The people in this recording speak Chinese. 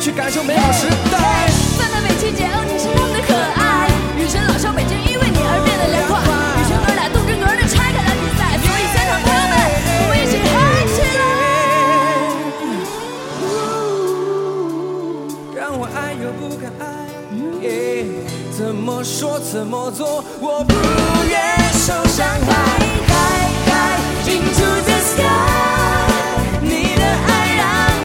去感受美好时代。 翻到北七角，你是那么的可爱。雨神老少北京因为你而变得凉快。雨神哥俩动真格的拆开了比赛，所以现场朋友们，我们一起嗨起来！ 让我爱又不敢爱，怎么说怎么做，我不愿受伤害。